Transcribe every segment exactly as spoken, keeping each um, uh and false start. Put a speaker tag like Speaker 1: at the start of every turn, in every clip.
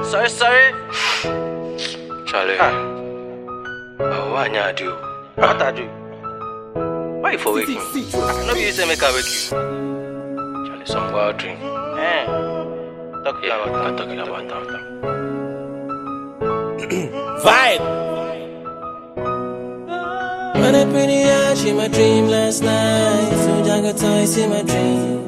Speaker 1: Sorry, sorry.
Speaker 2: Charlie.
Speaker 1: Ah.
Speaker 2: Oh, what I do?
Speaker 1: What I do?
Speaker 2: Why you for waking?
Speaker 1: No, you say make I wake you.
Speaker 2: Charlie, some wild dream.
Speaker 1: Eh. Talk
Speaker 2: Yeah,
Speaker 1: about
Speaker 2: I'm
Speaker 1: that.
Speaker 2: talking about that.
Speaker 1: Vibe.
Speaker 3: When I pretty out in my dream last night, so jungle toys in my dream.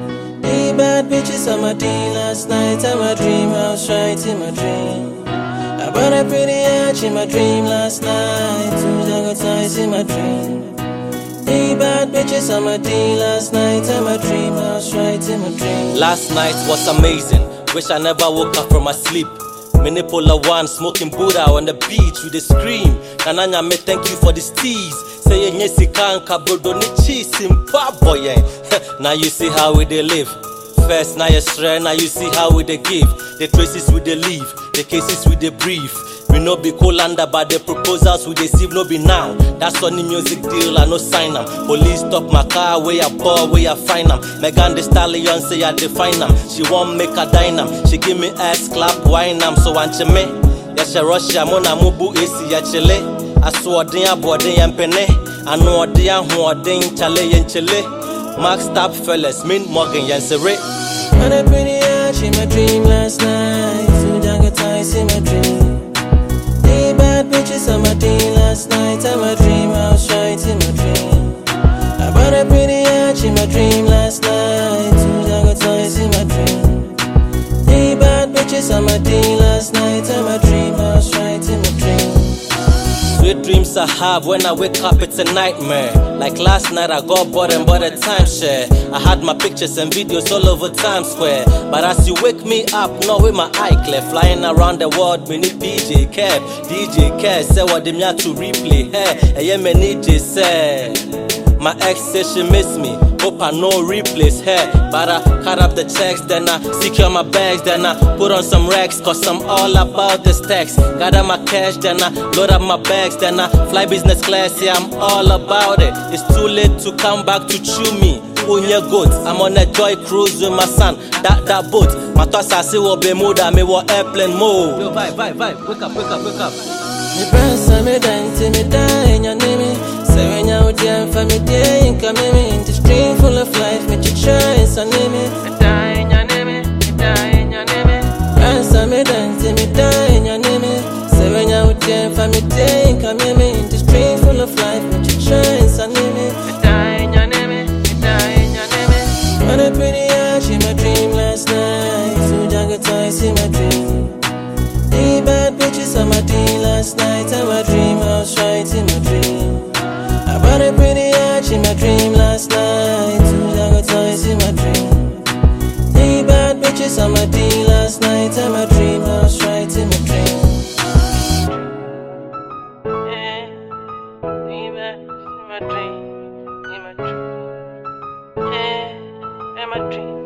Speaker 3: The bad bitches on my team last night, and my dream house right in my dream. I bought a pretty out in my dream last night, so jungle toys in my dream. The bad bitches on my team last night, and my dream house right in my dream.
Speaker 4: Last night was amazing. Wish I never woke up from my sleep. Manipolar one, smoking Buddha on the beach with a scream. Nananya me thank you for this tease. Say yes, you can't kabrodo ni cheese in boy. Now you see how we they live. First now you stray, now you see how we they give. The traces we they leave, the cases we they brief. We no be cool under, but the proposals we receive no be now. That's on the music deal, I no sign them. Police stop my car, where I ball, where I find them. Megan the stallion say I define them. She won't make a dynam. She give me ass clap, wine them. So want you me? Yes, Russia, mona mubu isi ya chile. I saw dia body and pene. I know dia who are ding chale and chile. Mark stop fellas, min Morgan Yansere.
Speaker 3: When I pretty out in my dream last night, so jungle toys in my dream. The bad bitches on my team last night, and my dream house right in my dream. I bought a pretty out in my dream last night, so jungle toys in my dream. The bad bitches on my team last night, and my dream house right in my dream.
Speaker 4: Sweet dreams I have when I wake up, it's a nightmare. Like last night I got bored and bought a timeshare. I had my pictures and videos all over Times Square. But as you wake me up, not with my eye clear. Flying around the world, me need D J Kev. D J Kev say what them here to replay. Hey, yeah, me need J say. My ex says she miss me, hope I no replace her. But I cut up the checks, then I secure my bags, then I put on some racks, cause I'm all about the stacks. Gather my cash, then I load up my bags, then I fly business class, yeah, I'm all about it. It's too late to come back to chew me. Unya goat, I'm on a joy cruise with my son, that that boat. My thoughts are still be mood, I'm in airplane mode. Yo, vibe, vibe, vibe, wake up, wake up, wake up.
Speaker 3: Me press on me dance, me die in your name. Say when you're out there for me day, you come in the stream full of life, me to try and son name. Me die in your name, me die in your name. Press on me dance, me die in your name. Say when you're out there for me day, you come in the stream full of life, me to try and son name. Me die in your name, me die in your name. When I pretty out in my dream last night, so jungle toys in my dream. The bad bitches on my team last night, and my dream house right in my dream. I bought a pretty yacht in my dream last night, two jungle toys in my dream. The bad bitches on my team last night, and my dream house right in my dream. Yeah, the bad in my dream, in my dream. Yeah, in my dream.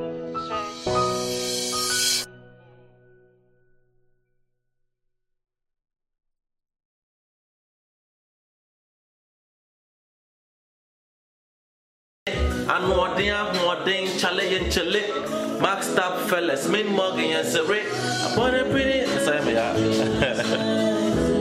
Speaker 4: I know dia more than chale and chile. Mark stop fellas, min Morgan Yansere. I bought a pretty. Sorry, me.